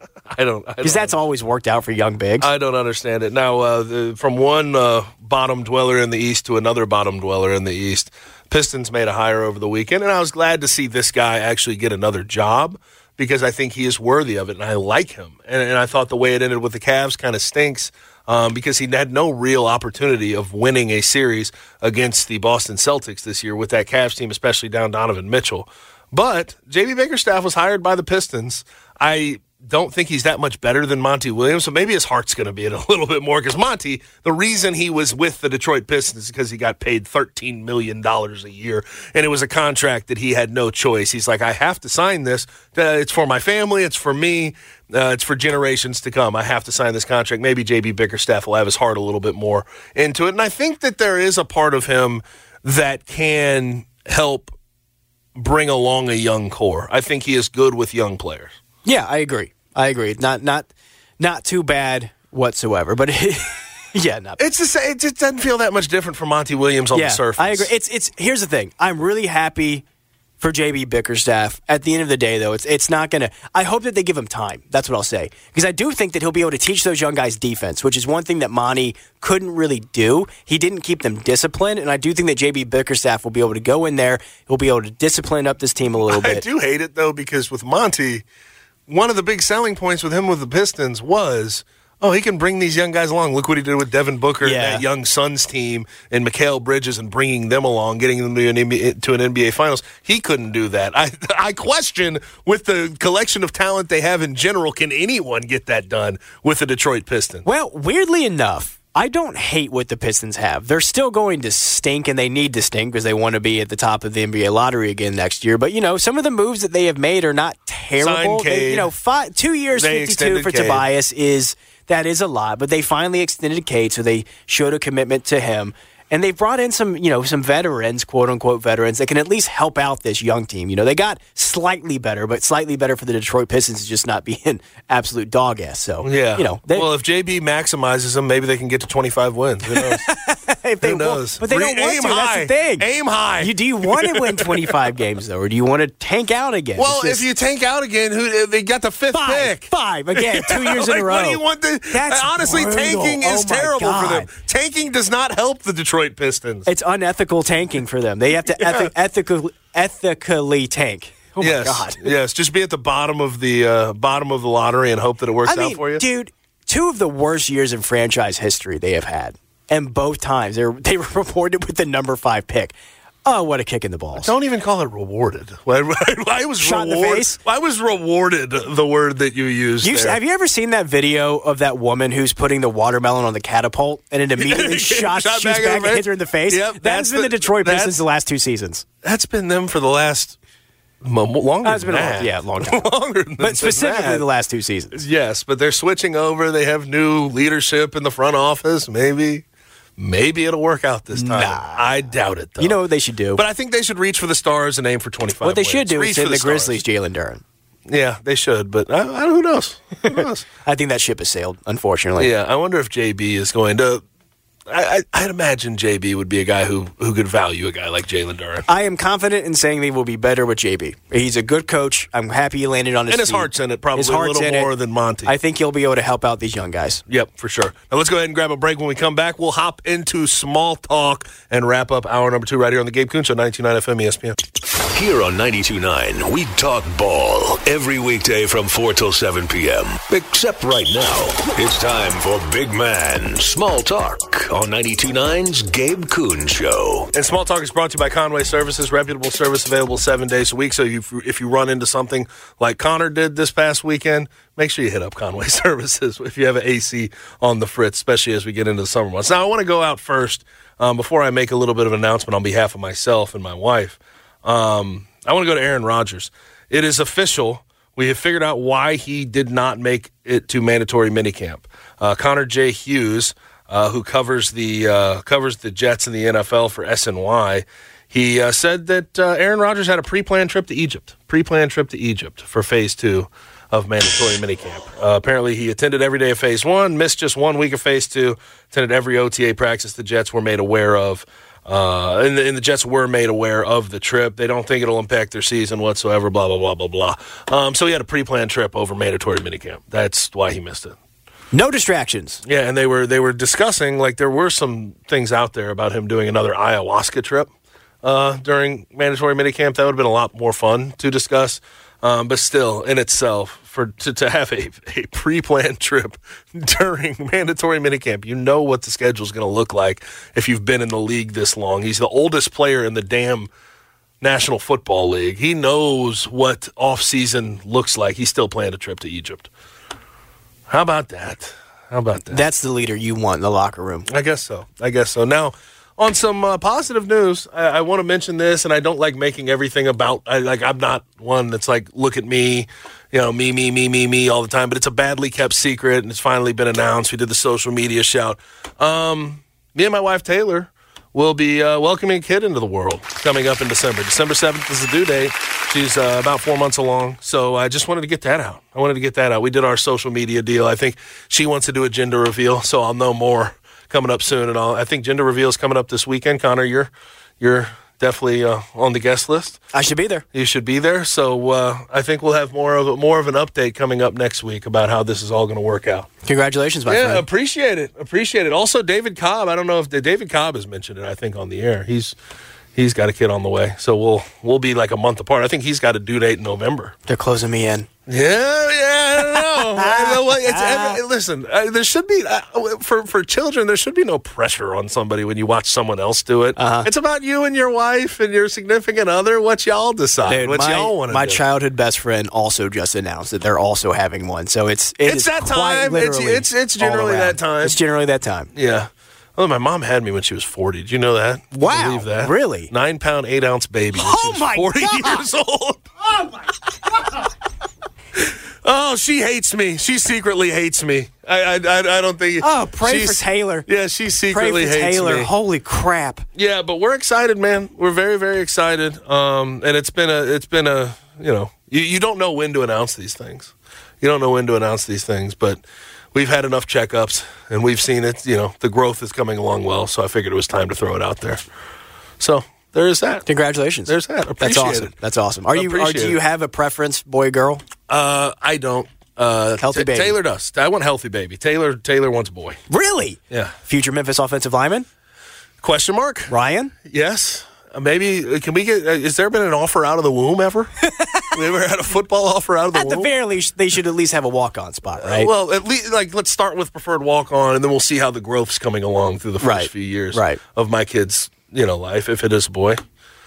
I don't because that's always worked out for young bigs. I don't understand it. Now, uh, the, from one uh, bottom dweller in the East to another bottom dweller in the East, Pistons made a hire over the weekend, and I was glad to see this guy actually get another job because I think he is worthy of it, and I like him. And, and I thought the way it ended with the Cavs kind of stinks um, because he had no real opportunity of winning a series against the Boston Celtics this year with that Cavs team, especially down Donovan Mitchell. But J B Bickerstaff was hired by the Pistons. I don't think he's that much better than Monty Williams, so maybe his heart's going to be in a little bit more because Monty, the reason he was with the Detroit Pistons is because he got paid thirteen million dollars a year, and it was a contract that he had no choice. He's like, I have to sign this. Uh, it's for my family. It's for me. Uh, it's for generations to come. I have to sign this contract. Maybe J B Bickerstaff will have his heart a little bit more into it, and I think that there is a part of him that can help bring along a young core. I think he is good with young players. Yeah, I agree. I agree. Not not not too bad whatsoever, but it, yeah, not bad. It's the same. It just doesn't feel that much different from Monty Williams on yeah, the surface. I agree. It's it's here's the thing. I'm really happy for J B Bickerstaff. At the end of the day, though, it's it's not gonna. I hope that they give him time. That's what I'll say because I do think that he'll be able to teach those young guys defense, which is one thing that Monty couldn't really do. He didn't keep them disciplined, and I do think that J B Bickerstaff will be able to go in there. He'll be able to discipline up this team a little bit. I do hate it though because with Monty, one of the big selling points with him with the Pistons was, oh, he can bring these young guys along. Look what he did with Devin Booker yeah. and that young Suns team and Mikal Bridges and bringing them along, getting them to an, N B A, to an N B A Finals. He couldn't do that. I I question, with the collection of talent they have in general, can anyone get that done with the Detroit Pistons? Well, weirdly enough, I don't hate what the Pistons have. They're still going to stink, and they need to stink because they want to be at the top of the N B A lottery again next year. But, you know, some of the moves that they have made are not terrible. They, you know, five, two years, they fifty-two for Cade. Tobias is that is a lot. But they finally extended Cade, so they showed a commitment to him. And they brought in some, you know, some veterans, quote-unquote veterans, that can at least help out this young team. You know, they got slightly better, but slightly better for the Detroit Pistons to just not be an absolute dog-ass. So, yeah. you know. They, well, if J B maximizes them, maybe they can get to twenty-five wins. Who knows? if they Who knows? Want, but they Re- don't want aim to. high. That's the thing. Aim high. You, do you want to win twenty-five games, though, or do you want to tank out again? Well, just, if you tank out again, who they got the fifth five, pick. Five, again, two years like, in a row. What do you want to... That's honestly, brutal. tanking is Oh, my terrible God. for them. Tanking does not help the Detroit Pistons. It's unethical tanking for them. They have to yeah. ethi- ethical, ethically tank. Oh, yes, my God. yes. Just be at the bottom of the uh, bottom of the lottery and hope that it works I mean, out for you. Dude, two of the worst years in franchise history they have had. And both times they were, they were reported with the number five pick. Oh, what a kick in the balls. Don't even call it rewarded. Why, why, why was Shot in the reward, face? Why was rewarded the word that you used You've, there? have you ever seen that video of that woman who's putting the watermelon on the catapult and it immediately shot, Shot shoots back back, in the and face? hits her in the face? Yep, that's that's been the, the- Detroit that's- Pistons the last two seasons. That's been them for the last mo- longer That's than been a that. long, yeah, long time. longer than But specifically than that. the last two seasons. Yes, but they're switching over. They have new leadership in the front office. Maybe, maybe it'll work out this time. Nah. I doubt it, though. You know what they should do? But I think they should reach for the stars and aim for twenty-five what they wins. should do reach is for send the, stars. Grizzlies Jalen Duren. Yeah, they should, but I, I, who knows? Who knows? I think that ship has sailed, unfortunately. Yeah, I wonder if J B is going to. I, I, I'd imagine J B would be a guy who, who could value a guy like Jalen Duren. I am confident in saying they will be better with J B. He's a good coach. I'm happy he landed on his And his feet. heart's in it, probably His a heart's little in more it. than Monty. I think he'll be able to help out these young guys. Yep, for sure. Now let's go ahead and grab a break. When we come back, we'll hop into small talk and wrap up hour number two right here on the Gabe Kuhn Show, ninety-two point nine F M E S P N. Here on ninety-two point nine, we talk ball every weekday from four till seven p.m. Except right now, it's time for Big Man Small Talk on ninety-two point nine's Gabe Kuhn Show. And Small Talk is brought to you by Conway Services, reputable service available seven days a week. So if you, if you run into something like Connor did this past weekend, make sure you hit up Conway Services if you have an A C on the fritz, especially as we get into the summer months. Now, I want to go out first um, before I make a little bit of an announcement on behalf of myself and my wife. Um, I want to go to Aaron Rodgers. It is official. We have figured out why he did not make it to mandatory minicamp. Uh, Connor J. Hughes, uh, who covers the uh, covers the Jets and the N F L for S N Y, he uh, said that uh, Aaron Rodgers had a pre-planned trip to Egypt, pre-planned trip to Egypt for Phase Two of mandatory minicamp. Uh, apparently, he attended every day of Phase One, missed just one week of Phase Two, attended every O T A practice the Jets were made aware of. Uh, and, the, and the Jets were made aware of the trip. They don't think it'll impact their season whatsoever, blah, blah, blah, blah, blah. Um, so he had a pre-planned trip over mandatory minicamp. That's why he missed it. No distractions. Yeah, and they were they were discussing, like, there were some things out there about him doing another ayahuasca trip uh, during mandatory minicamp. That would have been a lot more fun to discuss. Um, but still, in itself, for to, to have a, a pre-planned trip during mandatory minicamp, you know what the schedule is going to look like if you've been in the league this long. He's the oldest player in the damn National Football League. He knows what off-season looks like. He still planned a trip to Egypt. How about that? How about that? That's the leader you want in the locker room. I guess so. I guess so. Now, on some uh, positive news, I, I want to mention this, and I don't like making everything about, I, like, I'm not one that's like, look at me, you know, me, me, me, me, me all the time, but it's a badly kept secret, and it's finally been announced. We did the social media shout. Um, me and my wife, Taylor, will be uh, welcoming a kid into the world coming up in December. December seventh is the due date. She's uh, about four months along, so I just wanted to get that out. I wanted to get that out. We did our social media deal. I think she wants to do a gender reveal, so I'll know more coming up soon, and all. I think gender reveal is coming up this weekend. Connor, you're you're definitely uh, on the guest list. I should be there. You should be there. So uh, I think we'll have more of a, more of an update coming up next week about how this is all going to work out. Congratulations, my yeah, friend. appreciate it. Appreciate it. Also, David Cobb. I don't know if the, David Cobb has mentioned it. I think on the air, he's he's got a kid on the way. So we'll we'll be like a month apart. I think he's got a due date in November. They're closing me in. Yeah, yeah, I don't know. I know what, it's every, listen, uh, there should be, uh, for, for children, there should be no pressure on somebody when you watch someone else do it. Uh-huh. It's about you and your wife and your significant other, what y'all decide, Dude, what my, y'all want to do. My childhood best friend also just announced that they're also having one. So it's it It's is that quite time. It's, literally it's, it's all generally around. that time. It's generally that time. Yeah. Well, my mom had me when she was forty. Did you know that? Wow. Believe that? Really? Nine pound, eight ounce baby when Oh she was my forty God. years old. Oh, my God. Oh, she hates me. She secretly hates me. I I, I, I don't think. Oh, pray she's- for Taylor. Yeah, she Pray secretly for hates Taylor. me. Holy crap. Yeah, but we're excited, man. We're very, very excited. Um, and it's been a, it's been a, you know, you, you don't know when to announce these things. You don't know when to announce these things, but we've had enough checkups and we've seen it. You know, the growth is coming along well. So I figured it was time to throw it out there. So there is that. Congratulations. There's that. Appreciate That's awesome. it. That's awesome. Are you? Are, Appreciate do you it. have a preference, boy, girl? Uh, I don't. Uh, Healthy T- baby. Taylor does. I want healthy baby. Taylor. Taylor wants boy. Really? Yeah. Future Memphis offensive lineman Question mark? Ryan. Yes. Uh, maybe. uh, Can we get? Uh, has there been an offer out of the womb ever? we ever had a football offer out of the At womb? the very least, they should at least have a walk-on spot, right? Well, at least like let's start with preferred walk on, and then we'll see how the growth's coming along through the first Right. few years Right. of my kid's you know life. If it is a boy,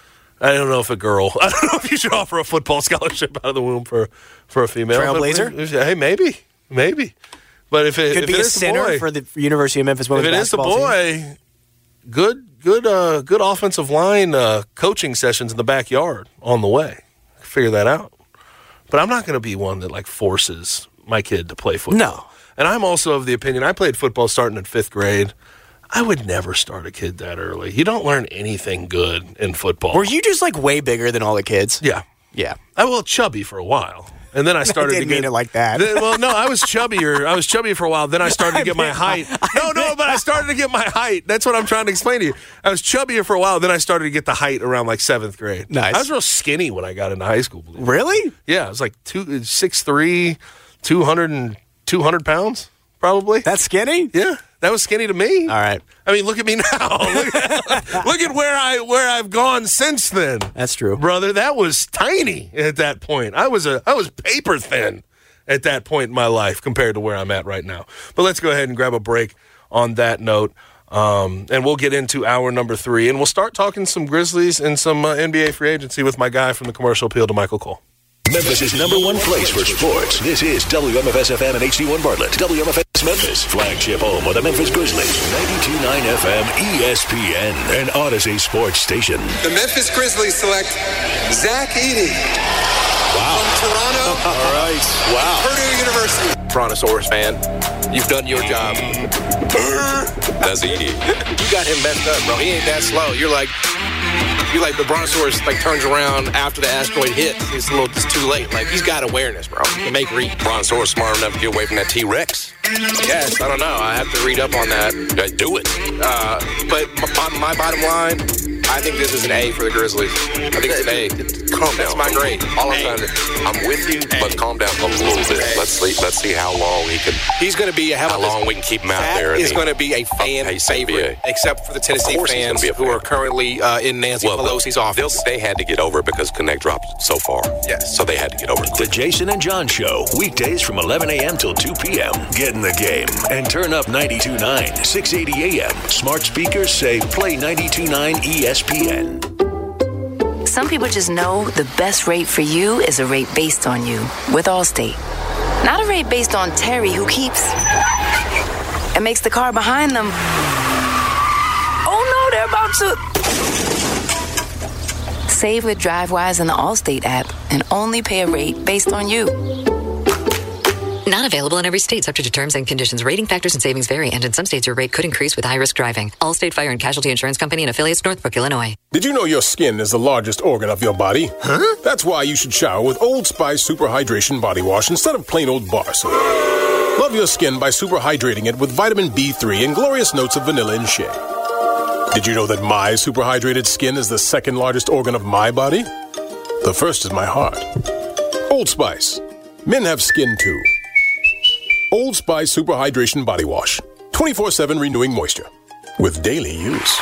I don't know if a girl. I don't know if you should offer a football scholarship out of the womb for for a female Trailblazer? But, hey, maybe, maybe. But if it Could if be it a is the center boy, for the University of Memphis if women's it is the basketball team. boy, good good uh, good offensive line uh, coaching sessions in the backyard on the way. Figure that out. But I'm not going to be one that like forces my kid to play football. No. And I'm also of the opinion, I played football starting in fifth grade. I would never start a kid that early. You don't learn anything good in football. Were you just like way bigger than all the kids? Yeah. Yeah. I was chubby for a while. And then I started didn't to get mean it like that. Then- well, no, I was chubbier. I was chubby for a while. Then I started to get my height. No, no, but I started to get my height. That's what I'm trying to explain to you. I was chubbier for a while. Then I started to get the height around like seventh grade. Nice. I was real skinny when I got into high school. believe it. Really? Yeah, I was like two, six three, two hundred and two hundred pounds, probably. That's skinny? Yeah, that was skinny to me. All right. I mean, look at me now. Look at, look at where I where I've gone since then. That's true. Brother, that was tiny at that point. I was a I was paper thin at that point in my life compared to where I'm at right now. But let's go ahead and grab a break on that note. Um, and we'll get into hour number three, and we'll start talking some Grizzlies and some uh, N B A free agency with my guy from the Commercial Appeal to Michael Cole. Memphis' number one place for sports. This is W M F S F M and H D one Bartlett. W M F S Memphis, flagship home of the Memphis Grizzlies. ninety-two point nine F M E S P N, an Odyssey sports station. The Memphis Grizzlies select Zach Edey. Wow. From Toronto. All right. Wow. Purdue University. Brontosaurus fan, you've done your job. That's Edey. You got him messed up, bro. He ain't that slow. You're like, you're like the Brontosaurus like turns around after the asteroid hits. It's a little, it's too late. Like he's got awareness, bro. He can make read. Brontosaurus smart enough to get away from that T-Rex. Yes, I don't know. I have to read up on that. Yeah, do it. Uh, but my, my bottom line, I think this is an A for the Grizzlies. I think it's an A. Calm down. That's my grade. All I'm A. trying to. I'm with you, but calm down a little bit. Let's see. Let's see how long he can. He's going to be a how, how long this? we can keep him out that there. Is going to be a fan favorite, except for the Tennessee fans who are currently uh, in Nancy well, Pelosi's office. They had to get over it because Connect dropped so far. Yes, so they had to get over it. The Jason and John Show, weekdays from eleven a.m. till two p.m. Get in the game and turn up ninety-two point nine, six eighty A M. Smart speakers say play ninety-two point nine E S P N. Some people just know the best rate for you is a rate based on you with Allstate. Not a rate based on Terry, who keeps and makes the car behind them. Oh no, they're about to. Save with DriveWise in the Allstate app and only pay a rate based on you. Not available in every state, subject to terms and conditions. Rating factors and savings vary, and in some states your rate could increase with high-risk driving. Allstate Fire and Casualty Insurance Company and affiliates, Northbrook, Illinois. Did you know your skin is the largest organ of your body? Huh? That's why you should shower with Old Spice Super Hydration Body Wash instead of plain old bar soap. Love your skin by super hydrating it with vitamin B three and glorious notes of vanilla and shea. Did you know that my super hydrated skin is the second largest organ of my body? The first is my heart. Old Spice. Men have skin too. Old Spice Super Hydration Body Wash. twenty-four seven renewing moisture. With daily use.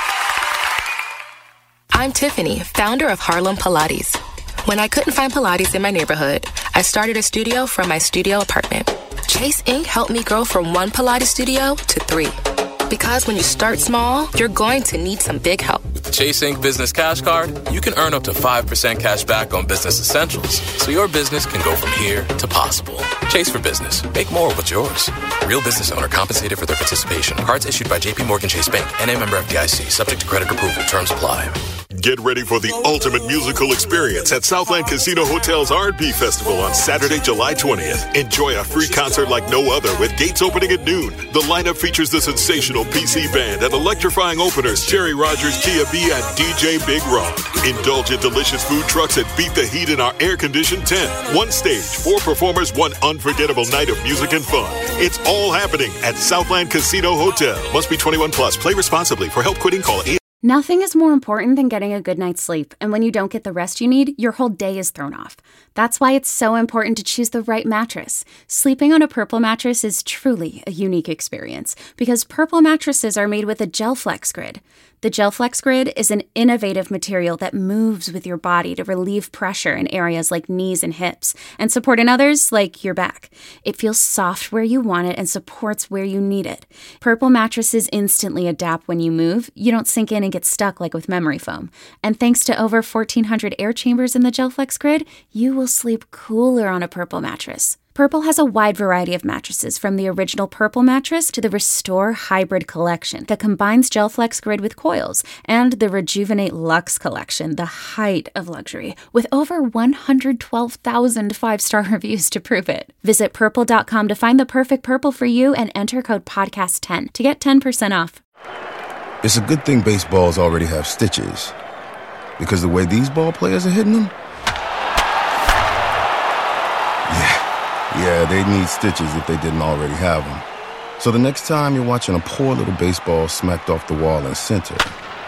I'm Tiffany, founder of Harlem Pilates. When I couldn't find Pilates in my neighborhood, I started a studio from my studio apartment. Chase Incorporated helped me grow from one Pilates studio to three. Because when you start small, you're going to need some big help. With the Chase Incorporated Business Cash Card, you can earn up to five percent cash back on business essentials, so your business can go from here to possible. Chase for Business. Make more of what's yours. Real business owner compensated for their participation. Cards issued by J P Morgan Chase Bank, N A member F D I C. Subject to credit approval. Terms apply. Get ready for the ultimate musical experience at Southland Casino Hotel's R and B Festival on Saturday, July twentieth. Enjoy a free concert like no other with gates opening at noon. The lineup features the sensational P C Band and electrifying openers Jerry Rogers, Kia B, and D J Big Rod. Indulge in delicious food trucks and beat the heat in our air-conditioned tent. One stage, four performers, one unforgettable night of music and fun. It's all happening at Southland Casino Hotel. Must be twenty-one plus. Play responsibly. For help quitting, call eight. Nothing is more important than getting a good night's sleep, and when you don't get the rest you need, your whole day is thrown off. That's why it's so important to choose the right mattress. Sleeping on a Purple mattress is truly a unique experience, because Purple mattresses are made with a GelFlex Grid. The GelFlex Grid is an innovative material that moves with your body to relieve pressure in areas like knees and hips, and support in others like your back. It feels soft where you want it and supports where you need it. Purple mattresses instantly adapt when you move. You don't sink in and get stuck like with memory foam. And thanks to over fourteen hundred air chambers in the GelFlex Grid, you will sleep cooler on a Purple mattress. Purple has a wide variety of mattresses, from the original Purple mattress to the Restore Hybrid collection that combines GelFlex Grid with coils, and the Rejuvenate Luxe collection, the height of luxury, with over one hundred twelve thousand five-star reviews to prove it. Visit purple dot com to find the perfect Purple for you and enter code podcast ten to get ten percent off. It's a good thing baseballs already have stitches, because the way these ball players are hitting them, yeah. Yeah, they need stitches if they didn't already have them. So the next time you're watching a poor little baseball smacked off the wall in center,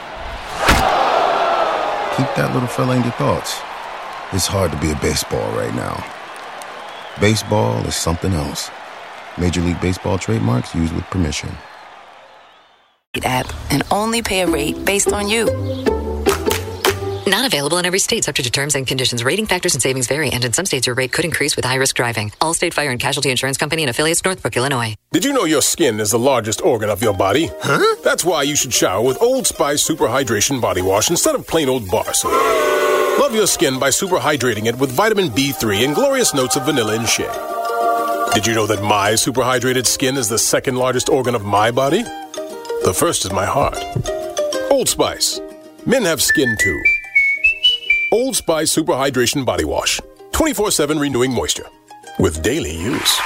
keep that little fella in your thoughts. It's hard to be a baseball right now. Baseball is something else. Major League Baseball trademarks used with permission. App and only pay a rate based on you. Not available in every state, subject to terms and conditions. Rating factors and savings vary, and in some states your rate could increase with high-risk driving. Allstate Fire and Casualty Insurance Company and affiliates, Northbrook, Illinois. Did you know your skin is the largest organ of your body? Huh? That's why you should shower with Old Spice Super Hydration Body Wash instead of plain old bar soap. Love your skin by super hydrating it with vitamin B three and glorious notes of vanilla and shea. Did you know that my super hydrated skin is the second largest organ of my body? The first is my heart. Old Spice. Men have skin too. Old Spice Super Hydration Body Wash. twenty-four seven renewing moisture. With daily use.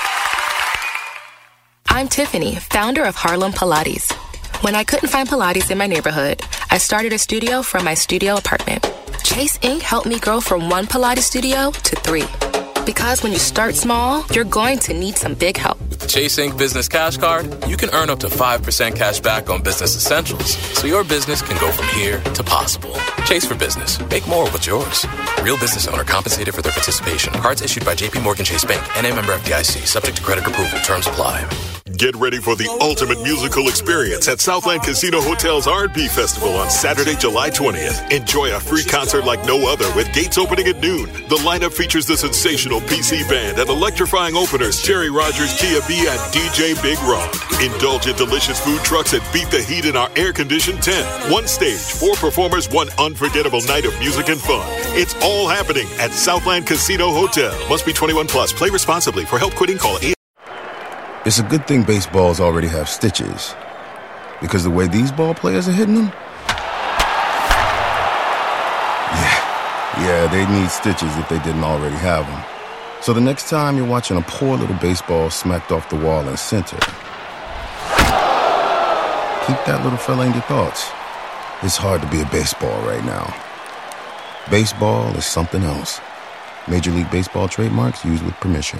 I'm Tiffany, founder of Harlem Pilates. When I couldn't find Pilates in my neighborhood, I started a studio from my studio apartment. Chase Incorporated helped me grow from one Pilates studio to three. Because when you start small, you're going to need some big help. With the Chase Incorporated Business Cash Card, you can earn up to five percent cash back on business essentials, so your business can go from here to possible. Chase for Business. Make more of what's yours. Real business owner compensated for their participation. Cards issued by J P Morgan Chase Bank, N A member F D I C. Subject to credit approval. Terms apply. Get ready for the ultimate musical experience at Southland Casino Hotel's R and B Festival on Saturday, July twentieth. Enjoy a free concert like no other with gates opening at noon. The lineup features the sensational P C Band and electrifying openers Jerry Rogers, Kia B, and D J Big Rod. Indulge in delicious food trucks and beat the heat in our air-conditioned tent. One stage, four performers, one unforgettable night of music and fun. It's all happening at Southland Casino Hotel. Must be twenty-one plus. Play responsibly. For help quitting, call eight. It's a good thing baseballs already have stitches. Because the way these ball players are hitting them? Yeah, yeah, they need stitches if they didn't already have them. So the next time you're watching a poor little baseball smacked off the wall in center, keep that little fella in your thoughts. It's hard to be a baseball right now. Baseball is something else. Major League Baseball trademarks used with permission.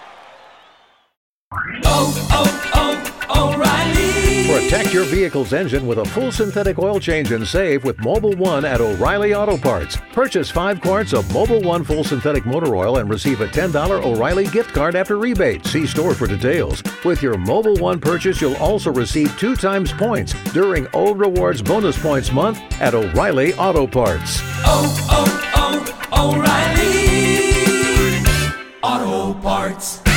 Oh, oh, oh, O'Reilly. Protect your vehicle's engine with a full synthetic oil change and save with Mobil one at O'Reilly Auto Parts. Purchase five quarts of Mobil one full synthetic motor oil and receive a ten dollars O'Reilly gift card after rebate. See store for details. With your Mobil one purchase, you'll also receive two times points during O Rewards Bonus Points Month at O'Reilly Auto Parts. Oh, oh, oh, O'Reilly Auto Parts.